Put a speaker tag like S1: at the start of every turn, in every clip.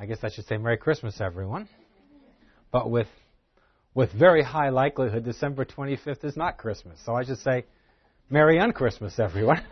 S1: I guess I should say Merry Christmas, everyone. But with very high likelihood, December 25th is not Christmas. So I should say Merry Unchristmas, everyone.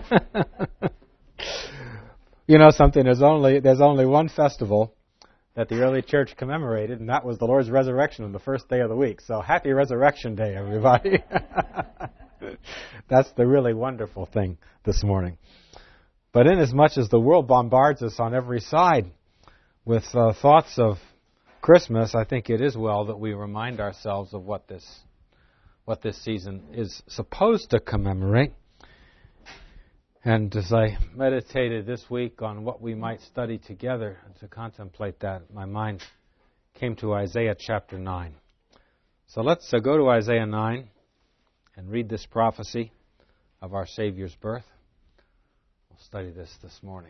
S1: You know something, there's only one festival that the early church commemorated, and that was the Lord's resurrection on the first day of the week. So happy Resurrection Day, everybody. That's the really wonderful thing this morning. But inasmuch as the world bombards us on every side with thoughts of Christmas, I think it is well that we remind ourselves of what this season is supposed to commemorate. And as I meditated this week on what we might study together to contemplate that, my mind came to Isaiah chapter 9. So let's go to Isaiah 9 and read this prophecy of our Savior's birth. We'll study this morning.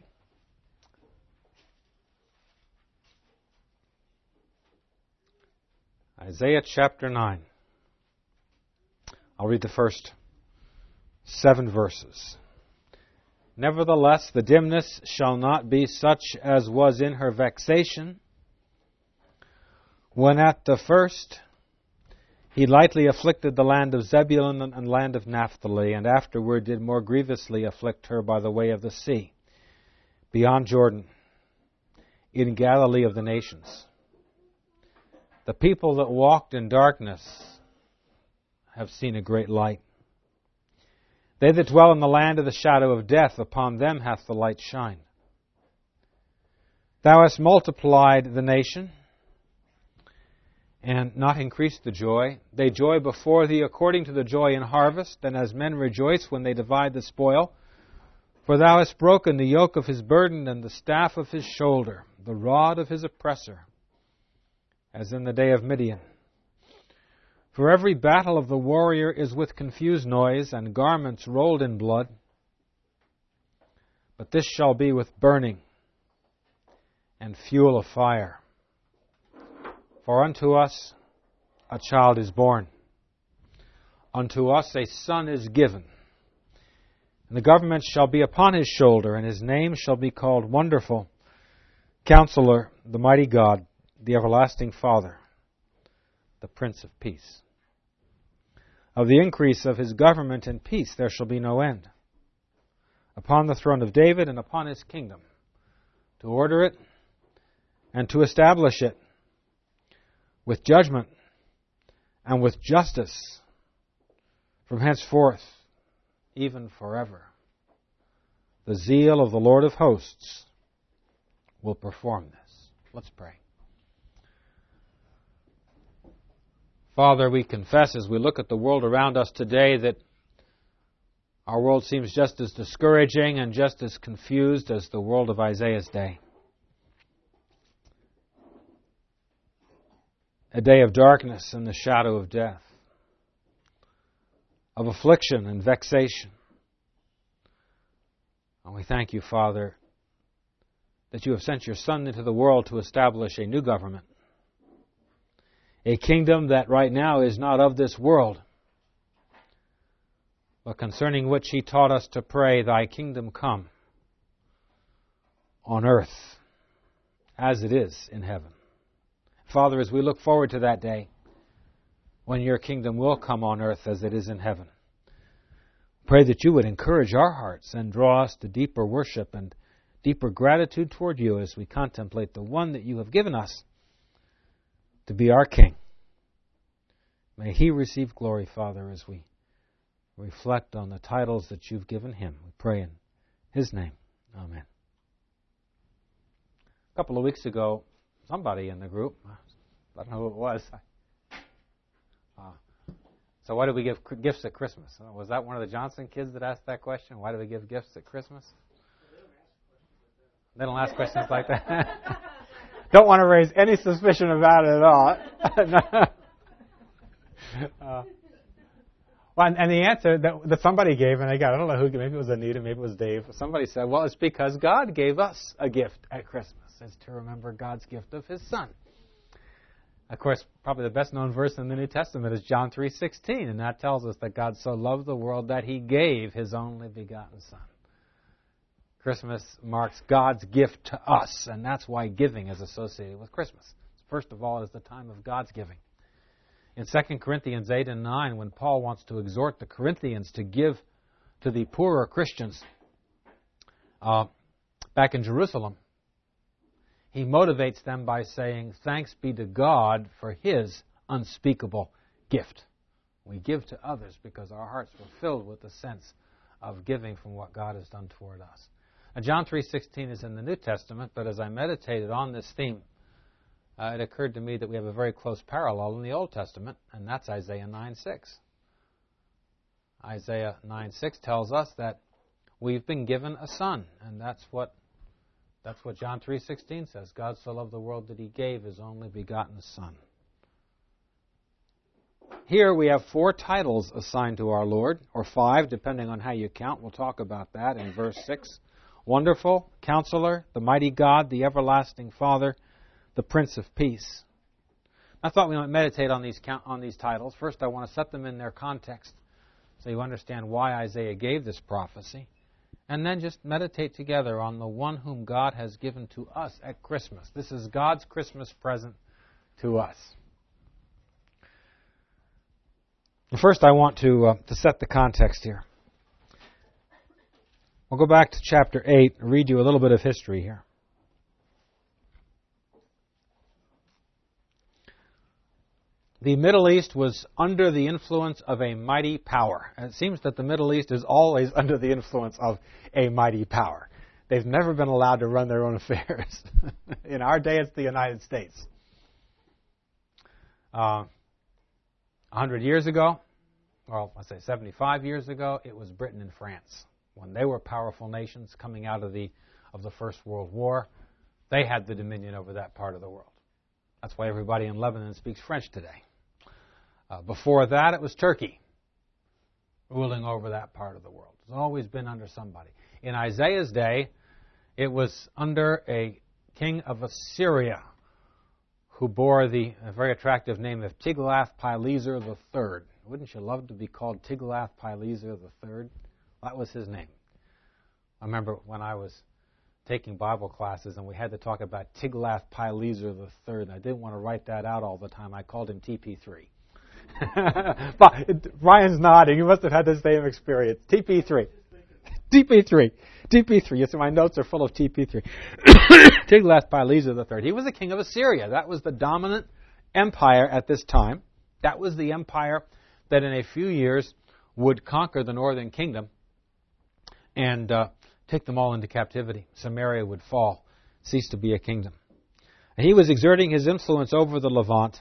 S1: Isaiah chapter 9. I'll read the first 7 verses. Nevertheless, the dimness shall not be such as was in her vexation, when at the first he lightly afflicted the land of Zebulun and land of Naphtali, and afterward did more grievously afflict her by the way of the sea, beyond Jordan, in Galilee of the nations. The people that walked in darkness have seen a great light. They that dwell in the land of the shadow of death, upon them hath the light shined. Thou hast multiplied the nation, and not increased the joy. They joy before thee according to the joy in harvest, and as men rejoice when they divide the spoil. For thou hast broken the yoke of his burden, and the staff of his shoulder, the rod of his oppressor, as in the day of Midian. For every battle of the warrior is with confused noise, and garments rolled in blood. But this shall be with burning and fuel of fire. For unto us a child is born, unto us a son is given, and the government shall be upon his shoulder, and his name shall be called Wonderful, Counselor, the Mighty God, the Everlasting Father, the Prince of Peace. Of the increase of his government and peace there shall be no end, upon the throne of David and upon his kingdom, to order it and to establish it with judgment and with justice from henceforth, even forever. The zeal of the Lord of hosts will perform this. Let's pray. Father, we confess as we look at the world around us today that our world seems just as discouraging and just as confused as the world of Isaiah's day. A day of darkness and the shadow of death, of affliction and vexation. And we thank you, Father, that you have sent your Son into the world to establish a new government. A kingdom that right now is not of this world, but concerning which he taught us to pray, Thy kingdom come on earth as it is in heaven. Father, as we look forward to that day when your kingdom will come on earth as it is in heaven, pray that you would encourage our hearts and draw us to deeper worship and deeper gratitude toward you as we contemplate the one that you have given us to be our King. May he receive glory, Father, as we reflect on the titles that you've given him. We pray in his name. Amen. A couple of weeks ago, somebody in the group, I don't know who it was. So why do we give gifts at Christmas? Was that one of the Johnson kids that asked that question? Why do we give gifts at Christmas? They don't ask questions like that. Don't want to raise any suspicion about it at all. Well, and the answer that somebody gave, and I don't know who, maybe it was Anita, maybe it was Dave. Somebody said, well, it's because God gave us a gift at Christmas. It's to remember God's gift of his Son. Of course, probably the best known verse in the New Testament is John 3:16, and that tells us that God so loved the world that he gave his only begotten Son. Christmas marks God's gift to us, and that's why giving is associated with Christmas. First of all, it is the time of God's giving. In 2 Corinthians 8 and 9, when Paul wants to exhort the Corinthians to give to the poorer Christians back in Jerusalem, he motivates them by saying, "Thanks be to God for His unspeakable gift." We give to others because our hearts were filled with the sense of giving from what God has done toward us. Now, John 3:16 is in the New Testament, but as I meditated on this theme, it occurred to me that we have a very close parallel in the Old Testament, and that's Isaiah 9:6. Isaiah 9:6 tells us that we've been given a son, and that's what John 3:16 says. God so loved the world that He gave His only begotten Son. Here we have 4 titles assigned to our Lord, or 5, depending on how you count. We'll talk about that in verse 6. Wonderful, Counselor, the Mighty God, the Everlasting Father, the Prince of Peace. I thought we might meditate on these titles. First, I want to set them in their context so you understand why Isaiah gave this prophecy. And then just meditate together on the one whom God has given to us at Christmas. This is God's Christmas present to us. First, I want to set the context here. We'll go back to chapter 8 and read you a little bit of history here. The Middle East was under the influence of a mighty power. And it seems that the Middle East is always under the influence of a mighty power. They've never been allowed to run their own affairs. In our day, it's the United States. 100 years ago, well, let's say 75 years ago, it was Britain and France. When they were powerful nations coming out of the First World War, they had the dominion over that part of the world. That's why everybody in Lebanon speaks French today. Before that, it was Turkey ruling over that part of the world. It's always been under somebody. In Isaiah's day, it was under a king of Assyria who bore the very attractive name of Tiglath-Pileser III. Wouldn't you love to be called Tiglath-Pileser III? That was his name. I remember when I was taking Bible classes and we had to talk about Tiglath-Pileser III, and I didn't want to write that out all the time. I called him TP3. But Ryan's nodding. You must have had the same experience. TP3. TP3. TP3. You see, my notes are full of TP3. Tiglath-Pileser III. He was the king of Assyria. That was the dominant empire at this time. That was the empire that in a few years would conquer the northern kingdom and take them all into captivity. Samaria would fall, cease to be a kingdom. And he was exerting his influence over the Levant.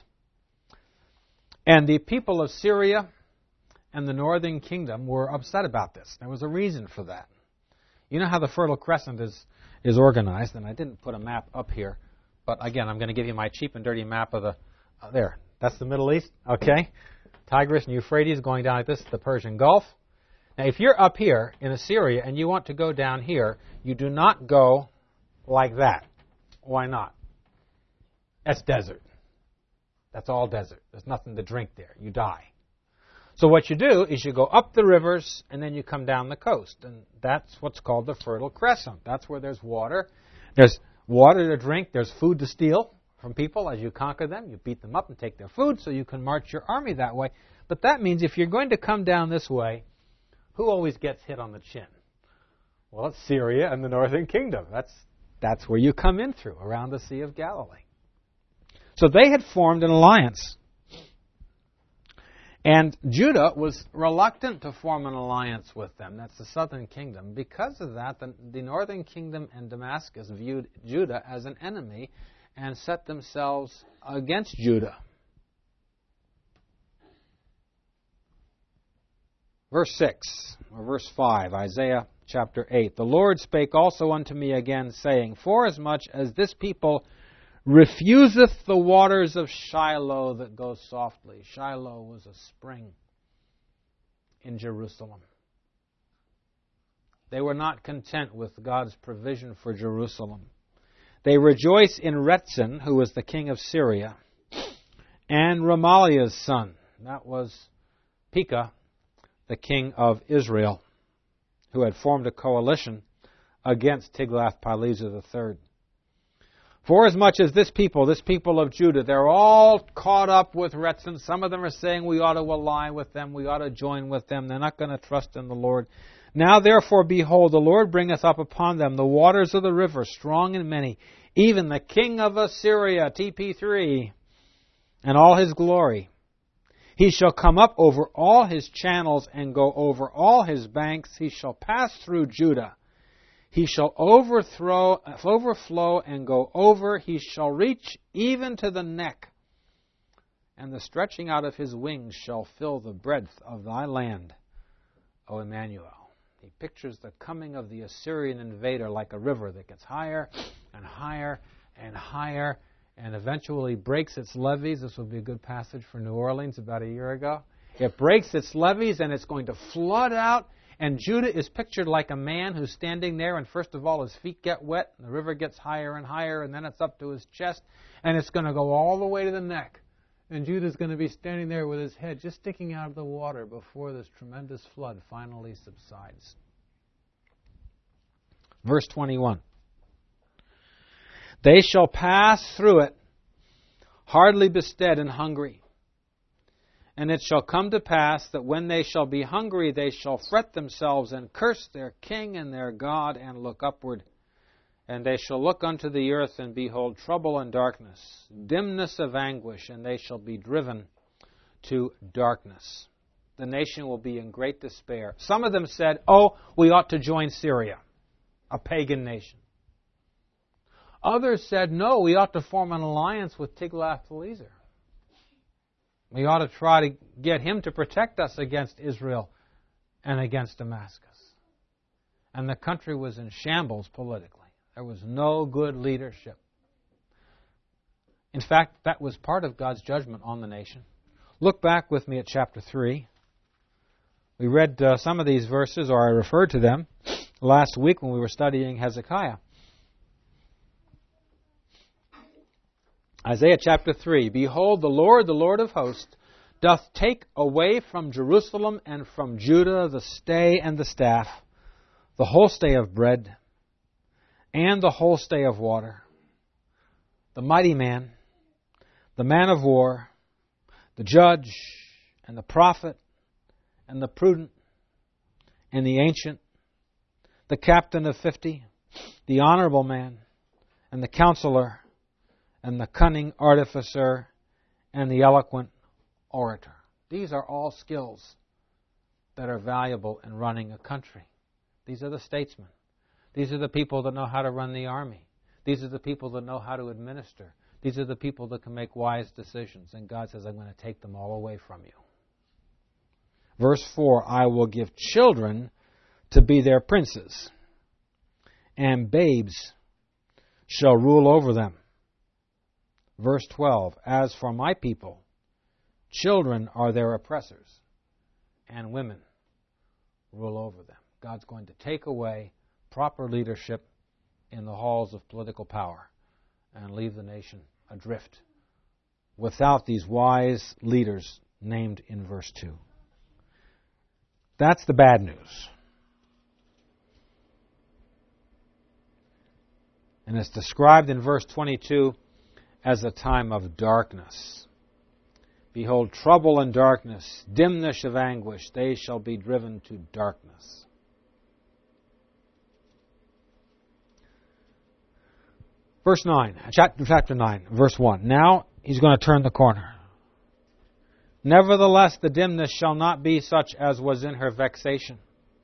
S1: And the people of Syria and the northern kingdom were upset about this. There was a reason for that. You know how the Fertile Crescent is organized, and I didn't put a map up here, but again, I'm going to give you my cheap and dirty map of the... there, that's the Middle East, okay? Tigris and Euphrates going down like this, the Persian Gulf. Now, if you're up here in Assyria and you want to go down here, you do not go like that. Why not? That's desert. That's all desert. There's nothing to drink there. You die. So what you do is you go up the rivers and then you come down the coast. And that's what's called the Fertile Crescent. That's where there's water. There's water to drink. There's food to steal from people as you conquer them. You beat them up and take their food so you can march your army that way. But that means if you're going to come down this way, who always gets hit on the chin? Well, it's Syria and the northern kingdom. That's where you come in through, around the Sea of Galilee. So they had formed an alliance. And Judah was reluctant to form an alliance with them. That's the southern kingdom. Because of that, the northern kingdom and Damascus viewed Judah as an enemy and set themselves against Judah. Verse 6, or verse 5, Isaiah chapter 8. The Lord spake also unto me again, saying, Forasmuch as this people refuseth the waters of Shiloh that go softly. Shiloh was a spring in Jerusalem. They were not content with God's provision for Jerusalem. They rejoice in Rezin, who was the king of Syria, and Remaliah's son. That was Pekah, the king of Israel, who had formed a coalition against Tiglath-Pileser III. For as much as this people of Judah, they're all caught up with Rezin. Some of them are saying we ought to ally with them, we ought to join with them. They're not going to trust in the Lord. Now therefore, behold, the Lord bringeth up upon them the waters of the river, strong and many, even the king of Assyria, TP3, and all his glory. He shall come up over all his channels and go over all his banks. He shall pass through Judah. He shall overflow and go over. He shall reach even to the neck. And the stretching out of his wings shall fill the breadth of thy land, O Emmanuel. He pictures the coming of the Assyrian invader like a river that gets higher and higher and higher and eventually breaks its levees. This will be a good passage for New Orleans about a year ago. It breaks its levees and it's going to flood out. And Judah is pictured like a man who's standing there, and first of all his feet get wet, and the river gets higher and higher, and then it's up to his chest, and it's going to go all the way to the neck. And Judah's going to be standing there with his head just sticking out of the water before this tremendous flood finally subsides. Verse 21. They shall pass through it, hardly bestead and hungry. And it shall come to pass that when they shall be hungry, they shall fret themselves and curse their king and their God and look upward. And they shall look unto the earth and behold trouble and darkness, dimness of anguish, and they shall be driven to darkness. The nation will be in great despair. Some of them said, we ought to join Syria, a pagan nation. Others said, no, we ought to form an alliance with Tiglath-Pileser. We ought to try to get him to protect us against Israel and against Damascus. And the country was in shambles politically. There was no good leadership. In fact, that was part of God's judgment on the nation. Look back with me at chapter 3. We read some of these verses, or I referred to them, last week when we were studying Hezekiah. Isaiah chapter 3, Behold, the Lord of hosts, doth take away from Jerusalem and from Judah the stay and the staff, the whole stay of bread, and the whole stay of water, the mighty man, the man of war, the judge, and the prophet, and the prudent, and the ancient, the captain of 50, the honorable man, and the counselor, and the cunning artificer, and the eloquent orator. These are all skills that are valuable in running a country. These are the statesmen. These are the people that know how to run the army. These are the people that know how to administer. These are the people that can make wise decisions. And God says, I'm going to take them all away from you. Verse 4, I will give children to be their princes, and babes shall rule over them. Verse 12, as for my people, children are their oppressors, and women rule over them. God's going to take away proper leadership in the halls of political power and leave the nation adrift without these wise leaders named in verse 2. That's the bad news. And it's described in verse 22 as a time of darkness. Behold, trouble and darkness, dimness of anguish, they shall be driven to darkness. Verse 9, chapter 9, verse 1. Now he's going to turn the corner. Nevertheless, the dimness shall not be such as was in her vexation,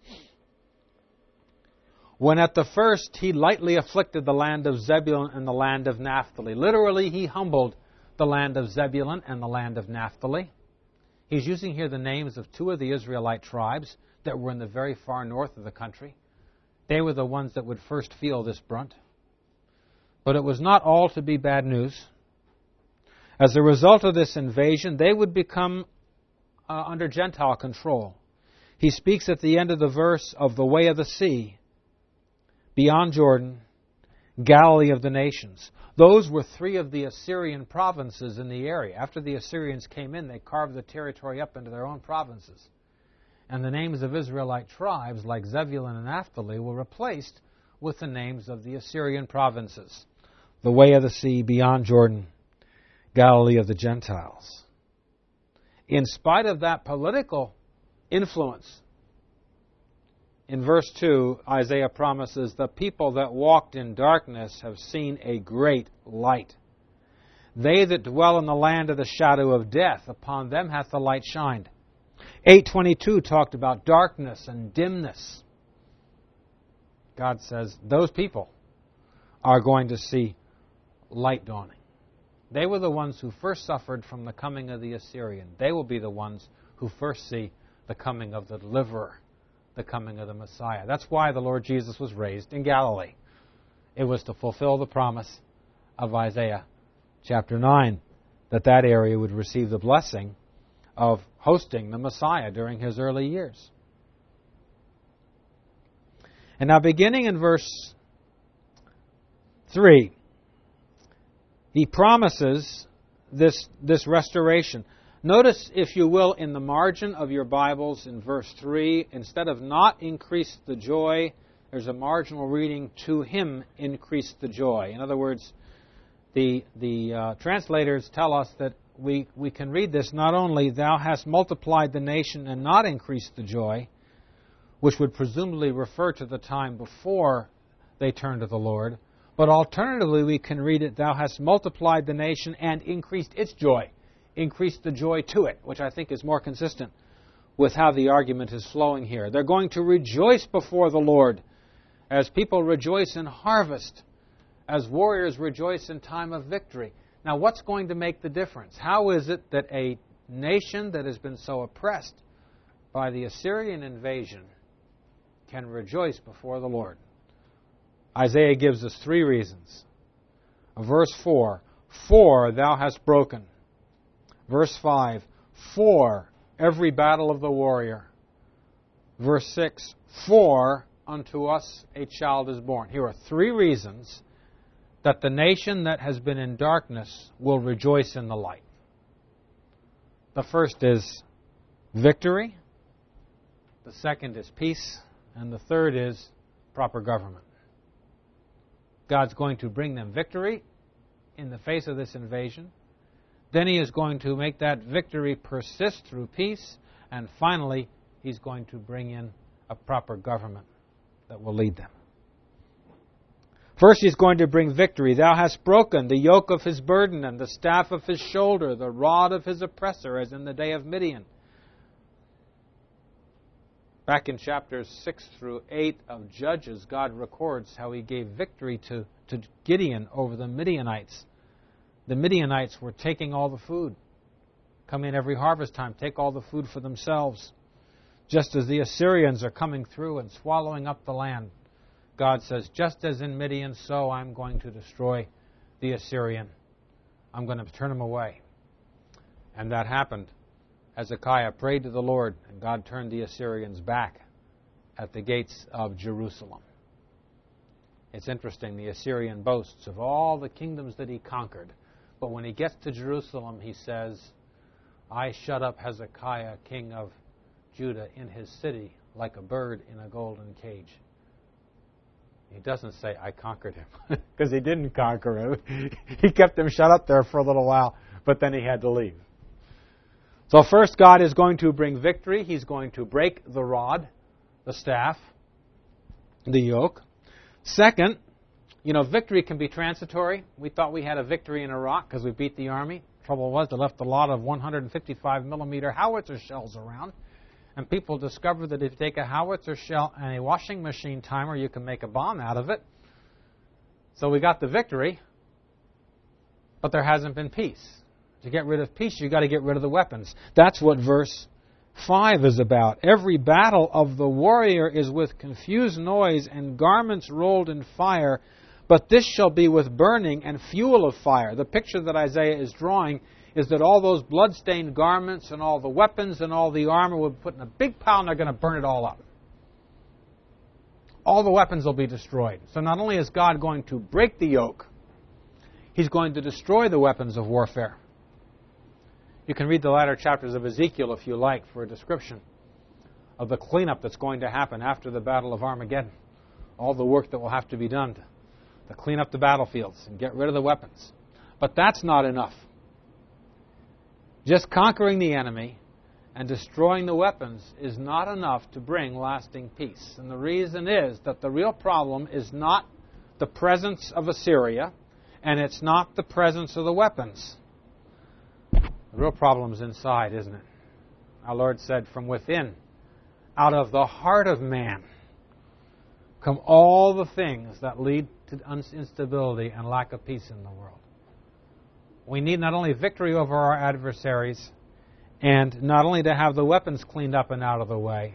S1: when at the first he lightly afflicted the land of Zebulun and the land of Naphtali. Literally, he humbled the land of Zebulun and the land of Naphtali. He's using here the names of two of the Israelite tribes that were in the very far north of the country. They were the ones that would first feel this brunt. But it was not all to be bad news. As a result of this invasion, they would become under Gentile control. He speaks at the end of the verse of the way of the sea, beyond Jordan, Galilee of the nations. Those were three of the Assyrian provinces in the area. After the Assyrians came in, they carved the territory up into their own provinces. And the names of Israelite tribes, like Zebulun and Naphtali, were replaced with the names of the Assyrian provinces, the way of the sea beyond Jordan, Galilee of the Gentiles. In spite of that political influence, in verse 2, Isaiah promises, the people that walked in darkness have seen a great light. They that dwell in the land of the shadow of death, upon them hath the light shined. 8:22 talked about darkness and dimness. God says those people are going to see light dawning. They were the ones who first suffered from the coming of the Assyrian. They will be the ones who first see the coming of the deliverer, the coming of the Messiah. That's why the Lord Jesus was raised in Galilee. It was to fulfill the promise of Isaiah chapter 9, that area would receive the blessing of hosting the Messiah during his early years. And now beginning in verse 3, he promises this restoration. Notice, if you will, in the margin of your Bibles in verse 3, instead of not increase the joy, there's a marginal reading, to him increase the joy. In other words, the translators tell us that we can read this not only, thou hast multiplied the nation and not increased the joy, which would presumably refer to the time before they turned to the Lord, but alternatively we can read it, thou hast multiplied the nation and increased its joy, increased the joy to it, which I think is more consistent with how the argument is flowing here. They're going to rejoice before the Lord as people rejoice in harvest, as warriors rejoice in time of victory. Now, what's going to make the difference? How is it that a nation that has been so oppressed by the Assyrian invasion can rejoice before the Lord? Isaiah gives us 3 reasons. Verse 4, for thou hast broken. Verse 5, for every battle of the warrior. Verse 6, for unto us a child is born. Here are 3 reasons that the nation that has been in darkness will rejoice in the light. The first is victory. The second is peace. And the third is proper government. God's going to bring them victory in the face of this invasion. Then he is going to make that victory persist through peace. And finally, he's going to bring in a proper government that will lead them. First, he's going to bring victory. Thou hast broken the yoke of his burden and the staff of his shoulder, the rod of his oppressor, as in the day of Midian. Back in chapters 6 through 8 of Judges, God records how he gave victory to Gideon over the Midianites. The Midianites were taking all the food. Come in every harvest time, take all the food for themselves. Just as the Assyrians are coming through and swallowing up the land, God says, just as in Midian, so I'm going to destroy the Assyrian. I'm going to turn him away. And that happened. Hezekiah prayed to the Lord, and God turned the Assyrians back at the gates of Jerusalem. It's interesting, the Assyrian boasts of all the kingdoms that he conquered. But when he gets to Jerusalem, he says, I shut up Hezekiah, king of Judah, in his city like a bird in a golden cage. He doesn't say, I conquered him, because he didn't conquer him. He kept him shut up there for a little while, but then he had to leave. So first, God is going to bring victory. He's going to break the rod, the staff, the yoke. Second, victory can be transitory. We thought we had a victory in Iraq because we beat the army. Trouble was, they left a lot of 155 millimeter howitzer shells around. And people discovered that if you take a howitzer shell and a washing machine timer, you can make a bomb out of it. So we got the victory, but there hasn't been peace. To get rid of peace, you've got to get rid of the weapons. That's what verse 5 is about. Every battle of the warrior is with confused noise and garments rolled in fire, but this shall be with burning and fuel of fire. The picture that Isaiah is drawing is that all those blood-stained garments and all the weapons and all the armor will be put in a big pile and they're going to burn it all up. All the weapons will be destroyed. So not only is God going to break the yoke, he's going to destroy the weapons of warfare. You can read the latter chapters of Ezekiel if you like for a description of the cleanup that's going to happen after the Battle of Armageddon. all the work that will have to be done to clean up the battlefields and get rid of the weapons. But that's not enough. Just conquering the enemy and destroying the weapons is not enough to bring lasting peace. And the reason is that the real problem is not the presence of Assyria, and it's not the presence of the weapons. The real problem is inside, isn't it? Our Lord said, from within, out of the heart of man, come all the things that lead to instability and lack of peace in the world. We need not only victory over our adversaries, and not only to have the weapons cleaned up and out of the way,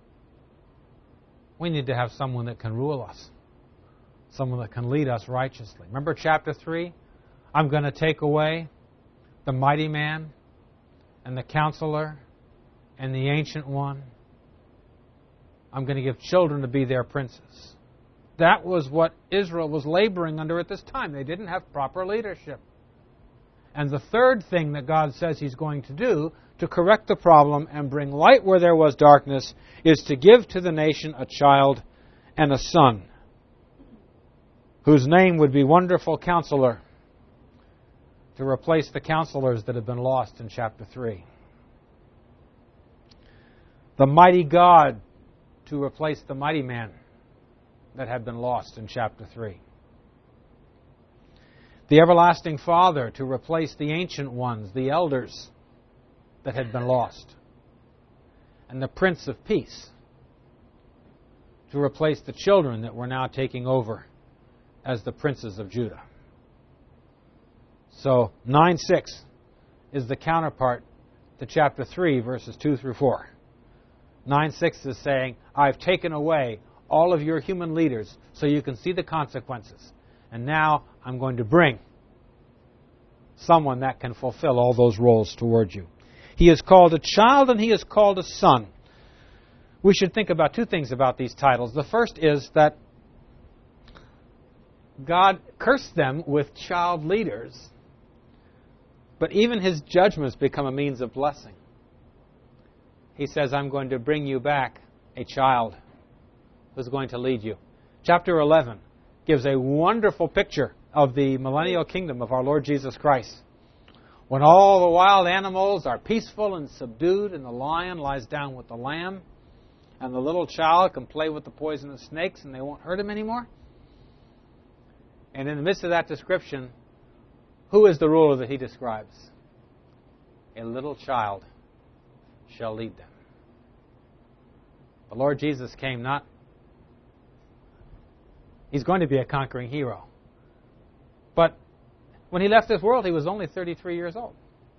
S1: we need to have someone that can rule us, someone that can lead us righteously. Remember chapter 3? I'm going to take away the mighty man and the counselor and the ancient one. I'm going to give children to be their princes. That was what Israel was laboring under at this time. They didn't have proper leadership. And the third thing that God says He's going to do to correct the problem and bring light where there was darkness is to give to the nation a child and a son, whose name would be Wonderful Counselor, to replace the counselors that have been lost in chapter 3. The mighty God to replace the mighty man that had been lost in chapter 3. The everlasting Father to replace the ancient ones, the elders that had been lost. And the Prince of Peace to replace the children that were now taking over as the princes of Judah. So 9:6 is the counterpart to chapter 3, verses 2 through 4. 9:6 is saying, I've taken away all of your human leaders so you can see the consequences. And now I'm going to bring someone that can fulfill all those roles towards you. He is called a child and he is called a son. We should think about two things about these titles. The first is that God cursed them with child leaders, but even His judgments become a means of blessing. He says, I'm going to bring you back a child who's going to lead you. Chapter 11 gives a wonderful picture of the millennial kingdom of our Lord Jesus Christ, when all the wild animals are peaceful and subdued, and the lion lies down with the lamb, and the little child can play with the poisonous snakes and they won't hurt him anymore. And in the midst of that description, who is the ruler that He describes? A little child shall lead them. The Lord Jesus came not... He's going to be a conquering hero. But when He left this world, He was only 33 years old.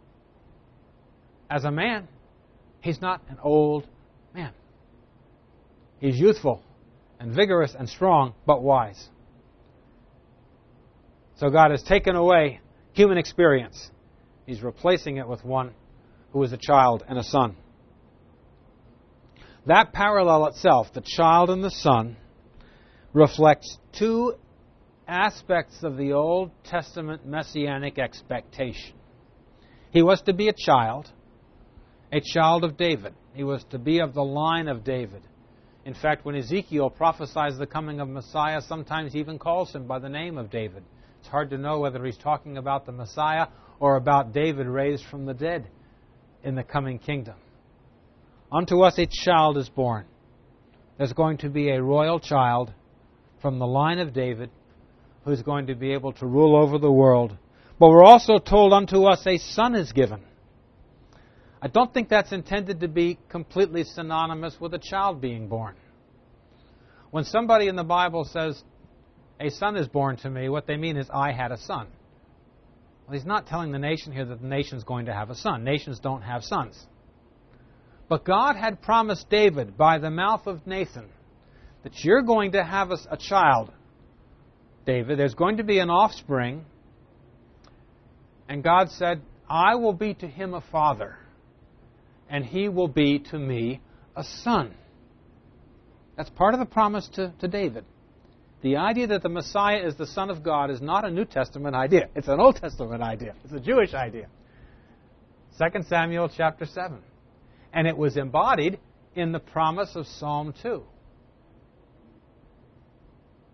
S1: As a man, He's not an old man. He's youthful and vigorous and strong, but wise. So God has taken away human experience. He's replacing it with one who is a child and a son. That parallel itself, the child and the son, reflects two aspects of the Old Testament messianic expectation. He was to be a child of David. He was to be of the line of David. In fact, when Ezekiel prophesies the coming of Messiah, sometimes he even calls him by the name of David. It's hard to know whether he's talking about the Messiah or about David raised from the dead in the coming kingdom. Unto us a child is born. There's going to be a royal child from the line of David who's going to be able to rule over the world. But we're also told unto us a son is given. I don't think that's intended to be completely synonymous with a child being born. When somebody in the Bible says, a son is born to me, what they mean is, I had a son. Well, he's not telling the nation here that the nation's going to have a son. Nations don't have sons. But God had promised David by the mouth of Nathan that you're going to have a child, David. There's going to be an offspring. And God said, I will be to him a father, and he will be to me a son. That's part of the promise to David. The idea that the Messiah is the Son of God is not a New Testament idea. It's an Old Testament idea. It's a Jewish idea. 2 Samuel chapter 7. And it was embodied in the promise of Psalm 2.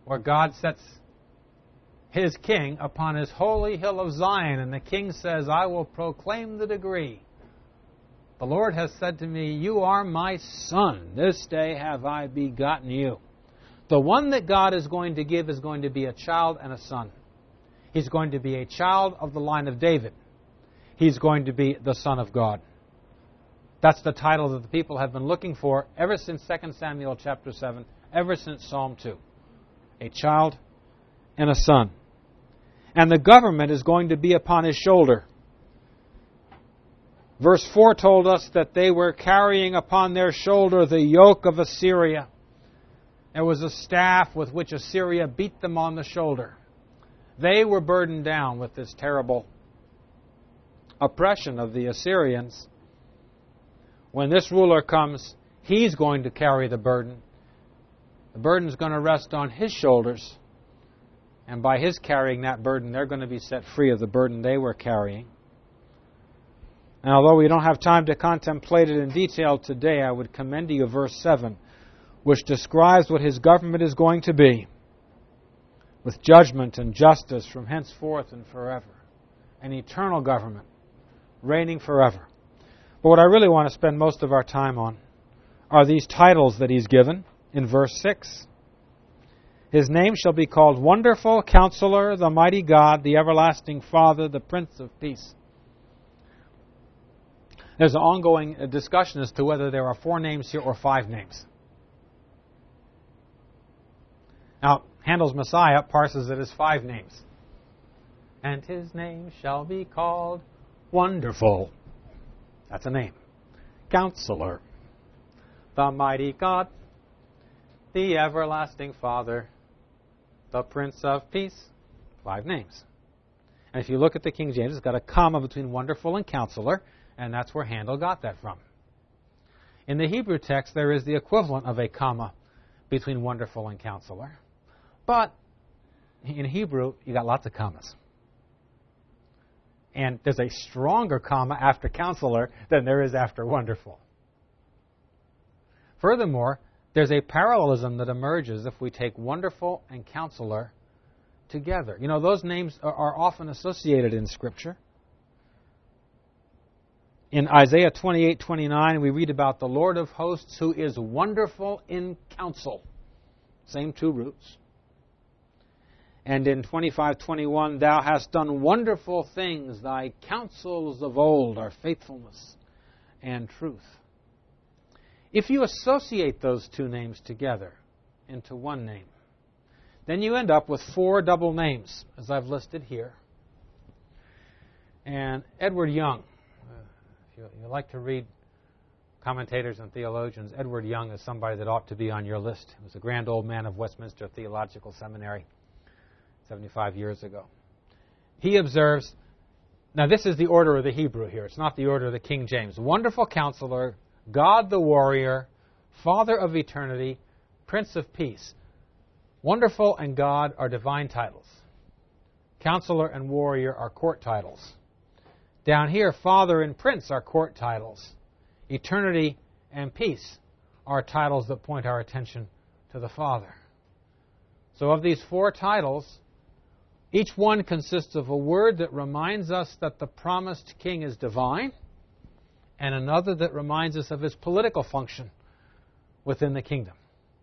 S1: where God sets His king upon His holy hill of Zion, and the king says, I will proclaim the decree. The Lord has said to me, you are my son. This day have I begotten you. The one that God is going to give is going to be a child and a son. He's going to be a child of the line of David. He's going to be the Son of God. That's the title that the people have been looking for ever since 2 Samuel chapter 7, ever since Psalm 2. A child and a son. And the government is going to be upon his shoulder. Verse 4 told us that they were carrying upon their shoulder the yoke of Assyria. There was a staff with which Assyria beat them on the shoulder. They were burdened down with this terrible oppression of the Assyrians. When this ruler comes, he's going to carry the burden. The burden's going to rest on his shoulders. And by his carrying that burden, they're going to be set free of the burden they were carrying. And although we don't have time to contemplate it in detail today, I would commend to you verse 7, which describes what his government is going to be, with judgment and justice from henceforth and forever. An eternal government, reigning forever. But what I really want to spend most of our time on are these titles that he's given in verse 6. His name shall be called Wonderful, Counselor, the Mighty God, the Everlasting Father, the Prince of Peace. There's an ongoing discussion as to whether there are 4 names here or 5 names. Now, Handel's Messiah parses it as 5 names. And his name shall be called Wonderful. That's a name. Counselor, the Mighty God, the Everlasting Father, the Prince of Peace. 5 names. And if you look at the King James, it's got a comma between Wonderful and Counselor, and that's where Handel got that from. In the Hebrew text, there is the equivalent of a comma between Wonderful and Counselor. But in Hebrew, you got lots of commas. And there's a stronger comma after Counselor than there is after Wonderful. Furthermore, there's a parallelism that emerges if we take Wonderful and Counselor together. You know, those names are often associated in Scripture. In Isaiah 28:29, we read about the Lord of hosts who is wonderful in counsel. Same 2 roots. And in 25:21, thou hast done wonderful things. Thy counsels of old are faithfulness and truth. If you associate those 2 names together into one name, then you end up with 4 double names, as I've listed here. And Edward Young, if you like to read commentators and theologians, Edward Young is somebody that ought to be on your list. He was a grand old man of Westminster Theological Seminary 75 years ago. He observes, now this is the order of the Hebrew here. It's not the order of the King James. Wonderful Counselor, God the Warrior, Father of Eternity, Prince of Peace. Wonderful and God are divine titles. Counselor and Warrior are court titles. Down here, Father and Prince are court titles. Eternity and Peace are titles that point our attention to the Father. So of these 4 titles, each one consists of a word that reminds us that the promised king is divine, and another that reminds us of his political function within the kingdom.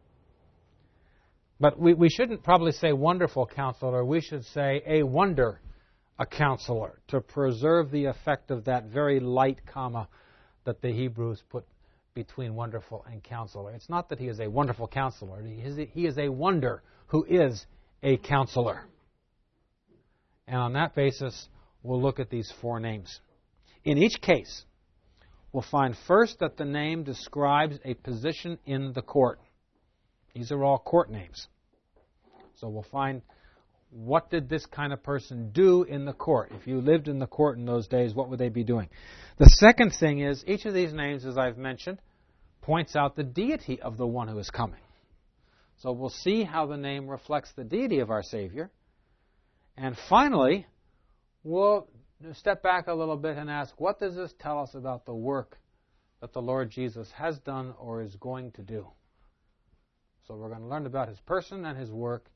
S1: But we shouldn't probably say Wonderful Counselor. We should say a wonder, a counselor, to preserve the effect of that very light comma that the Hebrews put between Wonderful and Counselor. It's not that he is a wonderful counselor. He is a wonder who is a counselor. And on that basis, we'll look at these 4 names. In each case, we'll find first that the name describes a position in the court. These are all court names. So we'll find, what did this kind of person do in the court? If you lived in the court in those days, what would they be doing? The second thing is, each of these names, as I've mentioned, points out the deity of the one who is coming. So we'll see how the name reflects the deity of our Savior. And finally, we'll step back a little bit and ask, what does this tell us about the work that the Lord Jesus has done or is going to do? So we're going to learn about his person and his work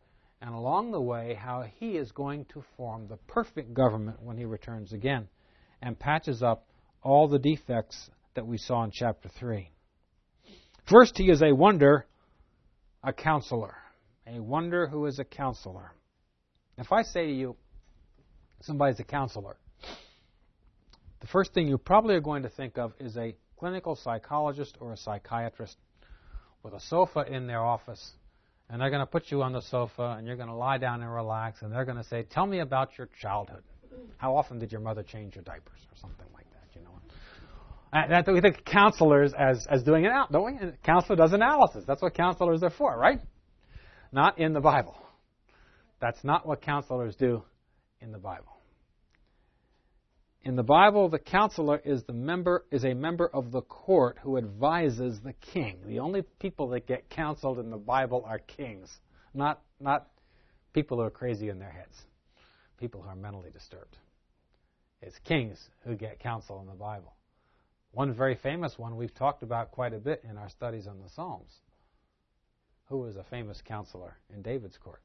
S1: and along the way how he is going to form the perfect government when he returns again and patches up all the defects that we saw in chapter 3. First, he is a wonder, a counselor. A wonder who is a counselor. If I say to you, somebody's a counselor, the first thing you probably are going to think of is a clinical psychologist or a psychiatrist with a sofa in their office, and they're going to put you on the sofa, and you're going to lie down and relax, and they're going to say, tell me about your childhood. How often did your mother change your diapers or something like that, you know? We think of counselors as doing it out, don't we? And a counselor does analysis. That's what counselors are for, right? Not in the Bible. That's not what counselors do in the Bible. In the Bible, the counselor is a member of the court who advises the king. The only people that get counseled in the Bible are kings, not people who are crazy in their heads, people who are mentally disturbed. It's kings who get counsel in the Bible. One very famous one we've talked about quite a bit in our studies on the Psalms. Who was a famous counselor in David's court?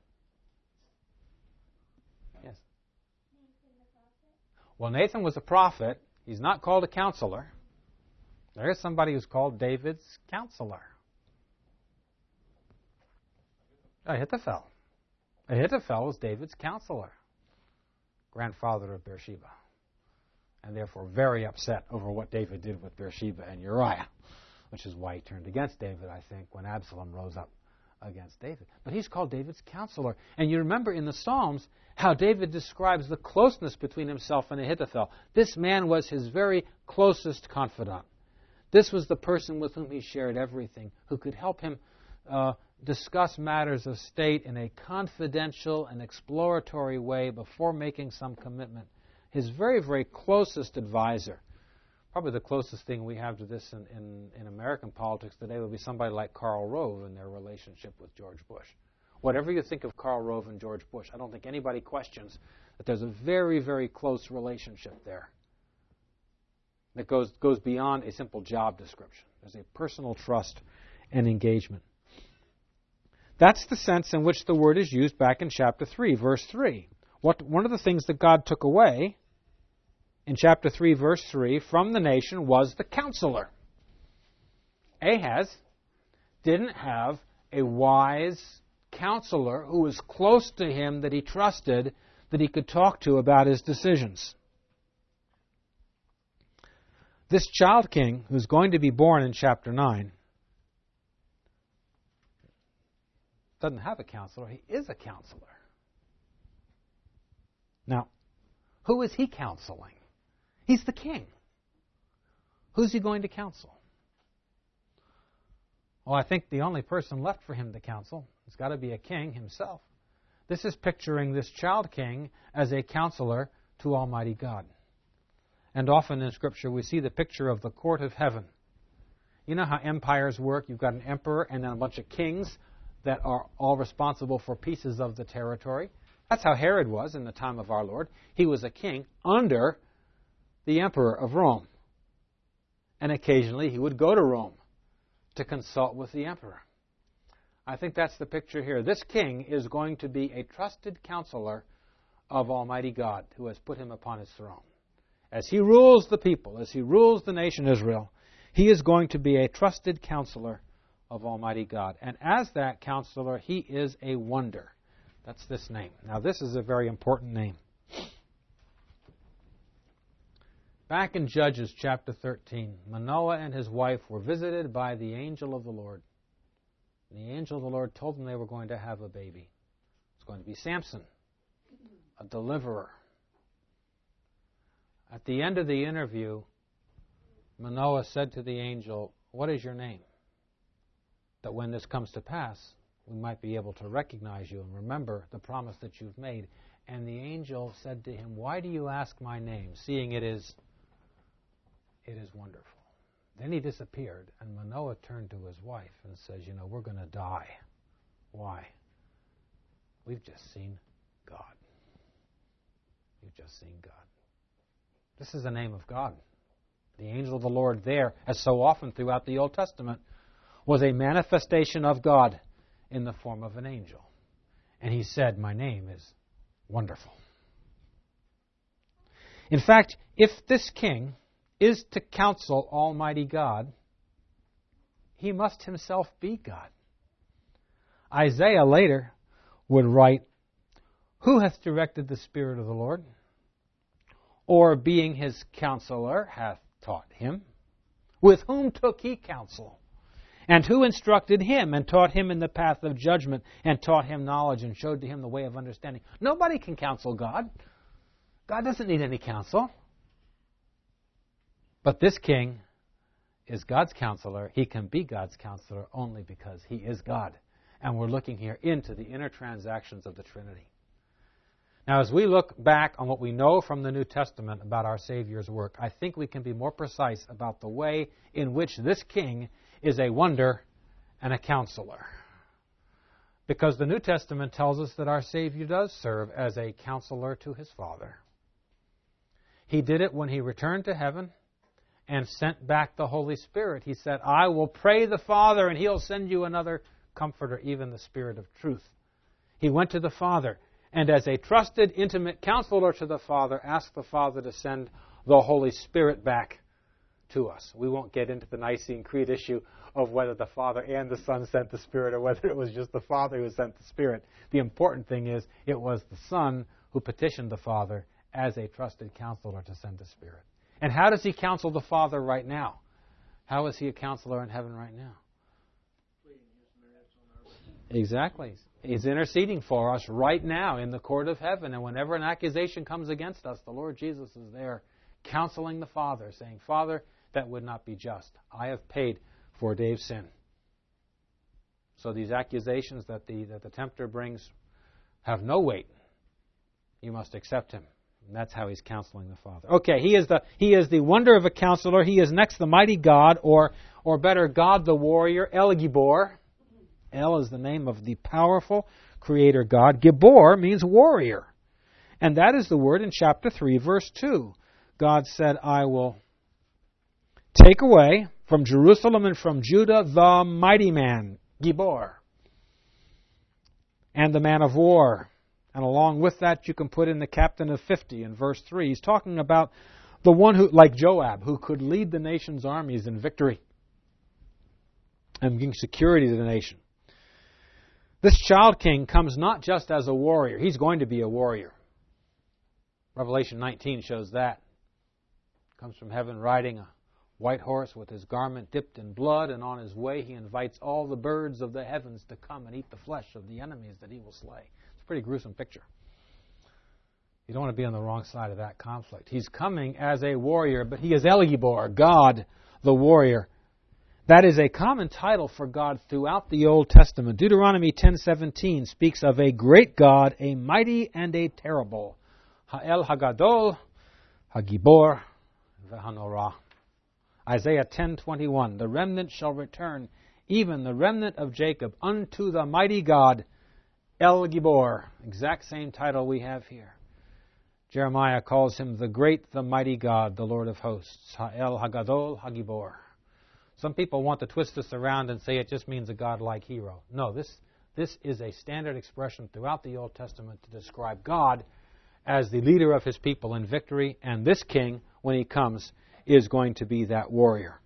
S1: Yes. Well, Nathan was a prophet. He's not called a counselor. There is somebody who's called David's counselor. Ahithophel. Ahithophel was David's counselor, grandfather of Bathsheba, and therefore very upset over what David did with Bathsheba and Uriah, which is why he turned against David, I think, when Absalom rose up against David. But he's called David's counselor. And you remember in the Psalms how David describes the closeness between himself and Ahithophel. This man was his very closest confidant. This was the person with whom he shared everything, who could help him discuss matters of state in a confidential and exploratory way before making some commitment. His very, very closest advisor. Probably the closest thing we have to this in American politics today would be somebody like Karl Rove and their relationship with George Bush. Whatever you think of Karl Rove and George Bush, I don't think anybody questions that there's a very, very close relationship there that goes beyond a simple job description. There's a personal trust and engagement. That's the sense in which the word is used back in chapter 3, verse 3. One of the things that God took away in chapter 3, verse 3, from the nation was the counselor. Ahaz didn't have a wise counselor who was close to him that he trusted, that he could talk to about his decisions. This child king, who's going to be born in chapter 9, doesn't have a counselor. He is a counselor. Now, who is he counseling? He's the king. Who's he going to counsel? Well, I think the only person left for him to counsel has got to be a king himself. This is picturing this child king as a counselor to Almighty God. And often in Scripture we see the picture of the court of heaven. You know how empires work? You've got an emperor and then a bunch of kings that are all responsible for pieces of the territory. That's how Herod was in the time of our Lord. He was a king under the emperor of Rome. And occasionally he would go to Rome to consult with the emperor. I think that's the picture here. This king is going to be a trusted counselor of Almighty God who has put him upon his throne. As he rules the people, as he rules the nation Israel, he is going to be a trusted counselor of Almighty God. And as that counselor, he is a wonder. That's this name. Now, this is a very important name. Back in Judges chapter 13, Manoah and his wife were visited by the angel of the Lord. And the angel of the Lord told them they were going to have a baby. It's going to be Samson, a deliverer. At the end of the interview, Manoah said to the angel, "What is your name? That when this comes to pass, we might be able to recognize you and remember the promise that you've made." And the angel said to him, "Why do you ask my name, seeing it is wonderful?" Then he disappeared, and Manoah turned to his wife and says, "We're going to die." Why? We've just seen God. We've just seen God. This is the name of God. The angel of the Lord there, as so often throughout the Old Testament, was a manifestation of God in the form of an angel. And he said, my name is Wonderful. In fact, if this king is to counsel Almighty God, he must himself be God. Isaiah later would write, who hath directed the Spirit of the Lord? Or being his counselor hath taught him? With whom took he counsel? And who instructed him and taught him in the path of judgment and taught him knowledge and showed to him the way of understanding? Nobody can counsel God. God doesn't need any counsel. But this king is God's counselor. He can be God's counselor only because he is God. And we're looking here into the inner transactions of the Trinity. Now, as we look back on what we know from the New Testament about our Savior's work, I think we can be more precise about the way in which this king is a wonder and a counselor. Because the New Testament tells us that our Savior does serve as a counselor to his Father. He did it when he returned to heaven and sent back the Holy Spirit. He said, I will pray the Father and he'll send you another comforter, even the Spirit of truth. He went to the Father and as a trusted, intimate counselor to the Father, asked the Father to send the Holy Spirit back to us. We won't get into the Nicene Creed issue of whether the Father and the Son sent the Spirit or whether it was just the Father who sent the Spirit. The important thing is it was the Son who petitioned the Father as a trusted counselor to send the Spirit. And how does he counsel the Father right now? How is he a counselor in heaven right now? Exactly. He's interceding for us right now in the court of heaven. And whenever an accusation comes against us, the Lord Jesus is there counseling the Father, saying, Father, that would not be just. I have paid for Dave's sin. So these accusations that the tempter brings have no weight. You must accept him. And that's how he's counseling the Father. Okay, he is the wonder of a counselor. He is next the mighty God, or better, God the warrior, El Gibor. El is the name of the powerful Creator God. Gibor means warrior. And that is the word in chapter 3, verse 2. God said, I will take away from Jerusalem and from Judah the mighty man, Gibor, and the man of war. And along with that, you can put in the captain of 50 in verse 3. He's talking about the one who, like Joab, who could lead the nation's armies in victory and bring security to the nation. This child king comes not just as a warrior. He's going to be a warrior. Revelation 19 shows that. Comes from heaven riding a white horse with his garment dipped in blood, and on his way he invites all the birds of the heavens to come and eat the flesh of the enemies that he will slay. It's a pretty gruesome picture. You don't want to be on the wrong side of that conflict. He's coming as a warrior, but he is El Gibor, God the warrior. That is a common title for God throughout the Old Testament. Deuteronomy 10:17 speaks of a great God, a mighty and a terrible. Ha'el Hagadol, Hagibor, Vehanorah. Isaiah 10:21, the remnant shall return, even the remnant of Jacob, unto the mighty God, El Gibor. Exact same title we have here. Jeremiah calls him the great, the mighty God, the Lord of hosts. Ha'el Hagadol, Hagibor. Some people want to twist this around and say it just means a godlike hero. No, this is a standard expression throughout the Old Testament to describe God as the leader of his people in victory, and this king, when he comes, is going to be that warrior.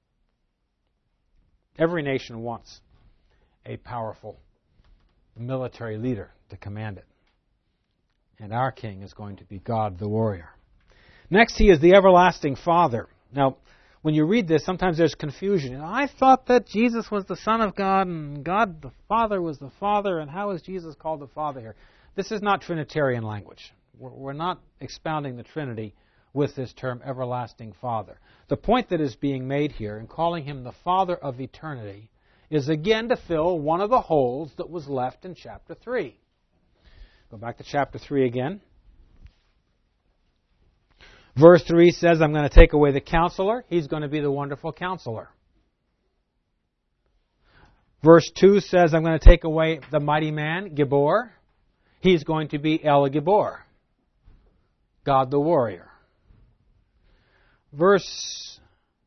S1: Every nation wants a powerful military leader to command it. And our king is going to be God the warrior. Next, he is the everlasting Father. Now, when you read this, sometimes there's confusion. I thought that Jesus was the Son of God and God the Father was the Father, and how is Jesus called the Father here? This is not Trinitarian language. We're not expounding the Trinity with this term, everlasting Father. The point that is being made here in calling him the Father of eternity is again to fill one of the holes that was left in chapter 3. Go back to chapter 3 again. Verse 3 says, I'm going to take away the counselor. He's going to be the wonderful counselor. Verse 2 says, I'm going to take away the mighty man, Gibor. He's going to be El Gibor, God the warrior. Verse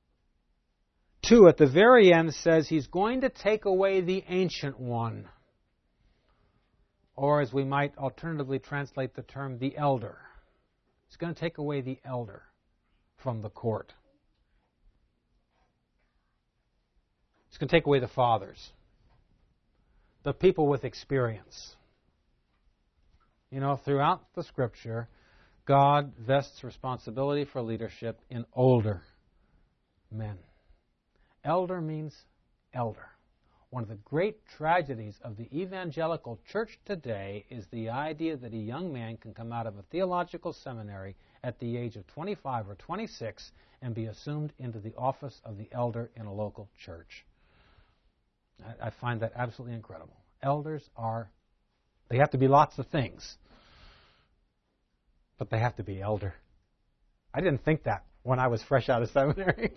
S1: 2 at the very end says, he's going to take away the Ancient One. or as we might alternatively translate the term, the elder. He's going to take away the elder from the court. He's going to take away the fathers, the people with experience. You know, throughout the Scripture, God vests responsibility for leadership in older men. Elder means elder. One of the great tragedies of the evangelical church today is the idea that a young man can come out of a theological seminary at the age of 25 or 26 and be assumed into the office of the elder in a local church. I find that absolutely incredible. Elders they have to be lots of things, but they have to be elder. I didn't think that when I was fresh out of seminary.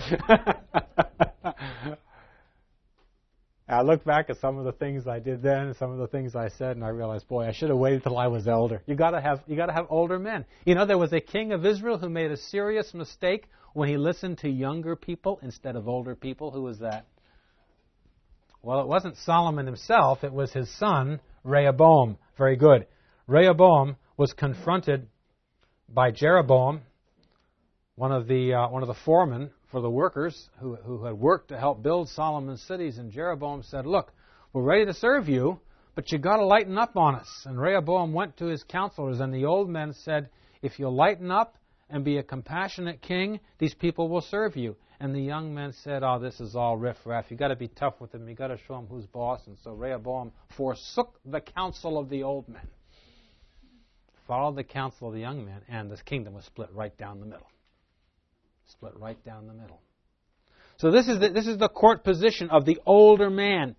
S1: I look back at some of the things I did then and some of the things I said, and I realized, boy, I should have waited till I was elder. You got to have older men. You know, there was a king of Israel who made a serious mistake when he listened to younger people instead of older people. Who was that? Well, it wasn't Solomon himself. It was his son, Rehoboam. Very good. Rehoboam was confronted by Jeroboam, one of the foremen for the workers who had worked to help build Solomon's cities. And Jeroboam said, look, we're ready to serve you, but you got to lighten up on us. And Rehoboam went to his counselors, and the old men said, if you'll lighten up and be a compassionate king, these people will serve you. And the young men said, oh, this is all riffraff. You've got to be tough with them. You've got to show them who's boss. And so Rehoboam forsook the counsel of the old men, followed the counsel of the young men, and the kingdom was split right down the middle. Split right down the middle. So this is the court position of the older man.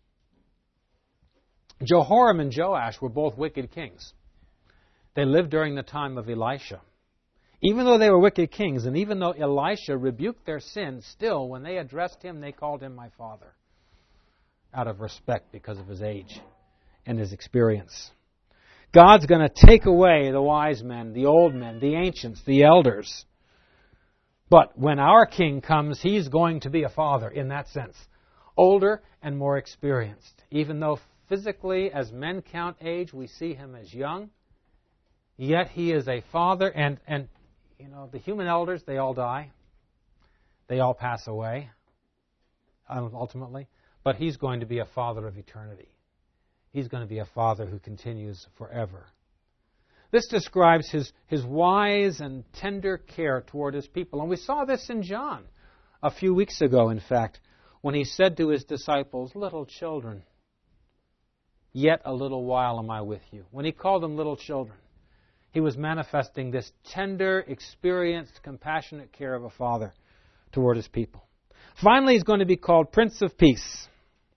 S1: Jehoram and Joash were both wicked kings. They lived during the time of Elisha. Even though they were wicked kings, and even though Elisha rebuked their sin, still, when they addressed him, they called him my father, out of respect because of his age and his experience. God's going to take away the wise men, the old men, the ancients, the elders. But when our king comes, he's going to be a father in that sense. Older and more experienced. Even though physically, as men count age, we see him as young, yet he is a father. And you know, the human elders, they all die. They all pass away, ultimately. But he's going to be a father of eternity. He's going to be a father who continues forever. This describes his wise and tender care toward his people. And we saw this in John a few weeks ago, in fact, when he said to his disciples, little children, yet a little while am I with you. When he called them little children, he was manifesting this tender, experienced, compassionate care of a father toward his people. Finally, he's going to be called Prince of Peace.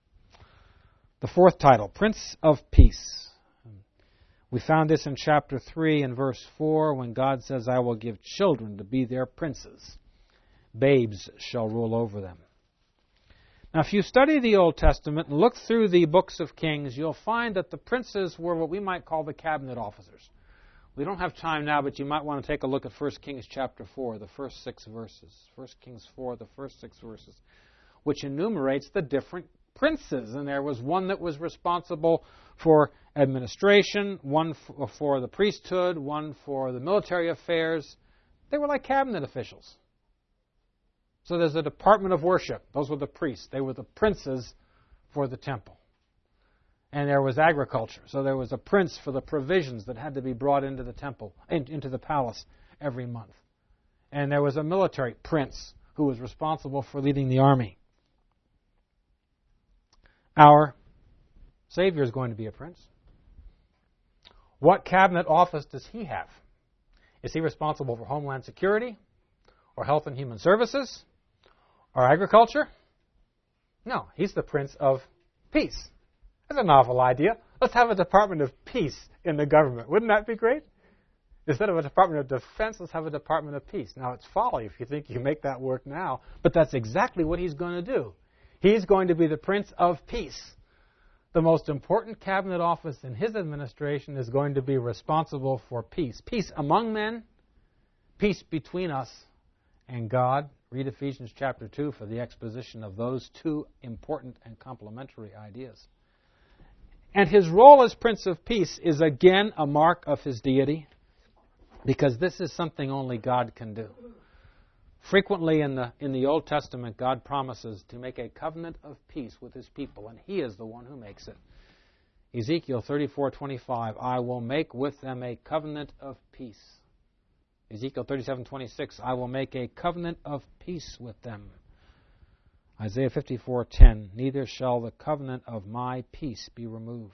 S1: The fourth title, Prince of Peace. We found this in chapter 3 and verse 4 when God says, I will give children to be their princes. Babes shall rule over them. Now, if you study the Old Testament and look through the books of Kings, you'll find that the princes were what we might call the cabinet officers. We don't have time now, but you might want to take a look at 1 Kings chapter 4, the first 6 verses. 1 Kings 4, the first 6 verses, which enumerates the different princes. And there was one that was responsible for administration, one for the priesthood, one for the military affairs. They were like cabinet officials. So there's a department of worship. Those were the priests. They were the princes for the temple. And there was agriculture. So there was a prince for the provisions that had to be brought into the temple, into the palace every month. And there was a military prince who was responsible for leading the army. Our Savior is going to be a prince. What cabinet office does he have? Is he responsible for Homeland Security or Health and Human Services or Agriculture? No, he's the Prince of Peace. That's a novel idea. Let's have a Department of Peace in the government. Wouldn't that be great? Instead of a Department of Defense, let's have a Department of Peace. Now, it's folly if you think you can make that work now, but that's exactly what he's going to do. He's going to be the Prince of Peace. The most important cabinet office in his administration is going to be responsible for peace. Peace among men, peace between us and God. Read Ephesians chapter 2 for the exposition of those two important and complementary ideas. And his role as Prince of Peace is again a mark of his deity, because this is something only God can do. Frequently in the Old Testament, God promises to make a covenant of peace with his people, and he is the one who makes it. Ezekiel 34:25, I will make with them a covenant of peace. Ezekiel 37:26, I will make a covenant of peace with them. Isaiah 54:10, neither shall the covenant of my peace be removed.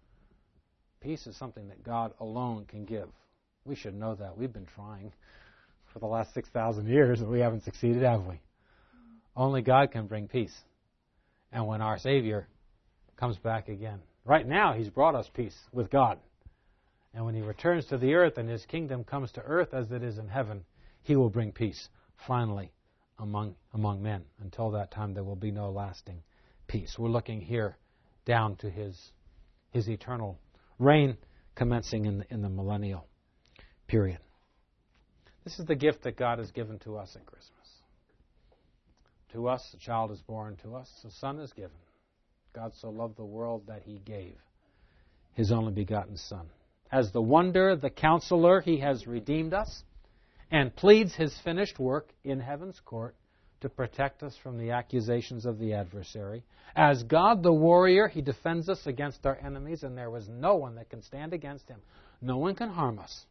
S1: Peace is something that God alone can give. We should know that. We've been trying for the last 6,000 years, and we haven't succeeded, have we? Only God can bring peace. And when our Savior comes back again, right now He's brought us peace with God. And when He returns to the earth and His kingdom comes to earth as it is in heaven, He will bring peace, finally, among men. Until that time, there will be no lasting peace. We're looking here down to His eternal reign commencing in the millennial period. This is the gift that God has given to us in Christmas. To us, a child is born. To us, a son is given. God so loved the world that He gave His only begotten Son. As the wonder, the counselor, He has redeemed us and pleads His finished work in heaven's court to protect us from the accusations of the adversary. As God the warrior, He defends us against our enemies, and there is no one that can stand against Him. No one can harm us,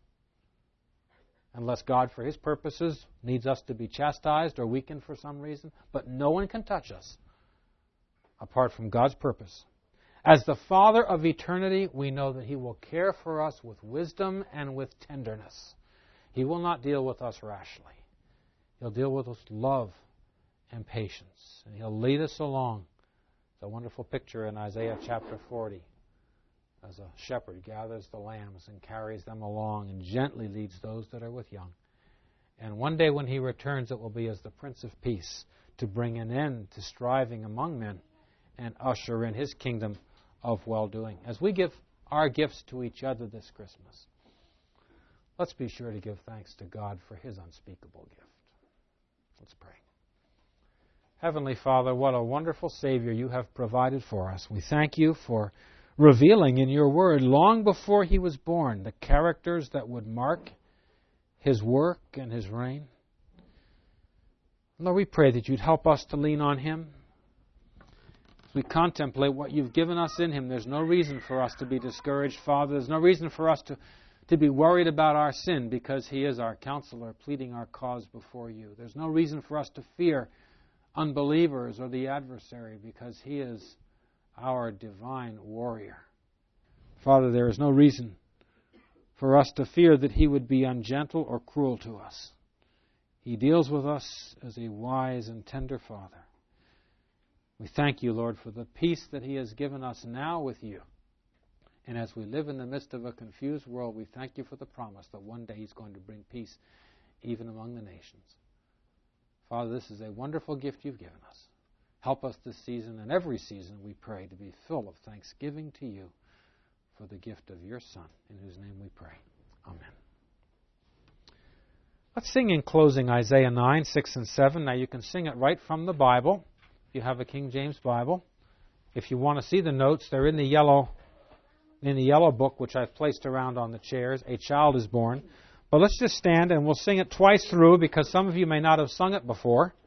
S1: unless God, for His purposes, needs us to be chastised or weakened for some reason. But no one can touch us apart from God's purpose. As the Father of eternity, we know that He will care for us with wisdom and with tenderness. He will not deal with us rashly. He'll deal with us with love and patience, and He'll lead us along. It's a wonderful picture in Isaiah chapter 40, as a shepherd gathers the lambs and carries them along and gently leads those that are with young. And one day when He returns, it will be as the Prince of Peace, to bring an end to striving among men and usher in His kingdom of well-doing. As we give our gifts to each other this Christmas, let's be sure to give thanks to God for His unspeakable gift. Let's pray. Heavenly Father, what a wonderful Savior You have provided for us. We thank You for revealing in Your Word, long before He was born, the characters that would mark His work and His reign. Lord, we pray that You'd help us to lean on Him. As we contemplate what You've given us in Him, there's no reason for us to be discouraged, Father. There's no reason for us to be worried about our sin, because He is our counselor, pleading our cause before You. There's no reason for us to fear unbelievers or the adversary, because He is our divine warrior. Father, there is no reason for us to fear that He would be ungentle or cruel to us. He deals with us as a wise and tender Father. We thank You, Lord, for the peace that He has given us now with You. And as we live in the midst of a confused world, we thank You for the promise that one day He's going to bring peace even among the nations. Father, this is a wonderful gift You've given us. Help us this season and every season, we pray, to be full of thanksgiving to You for the gift of Your Son, in whose name we pray. Amen. Let's sing in closing Isaiah 9, 6, and 7. Now you can sing it right from the Bible, if you have a King James Bible. If you want to see the notes, they're in the yellow book, which I've placed around on the chairs. A child is born. But let's just stand and we'll sing it twice through, because some of you may not have sung it before.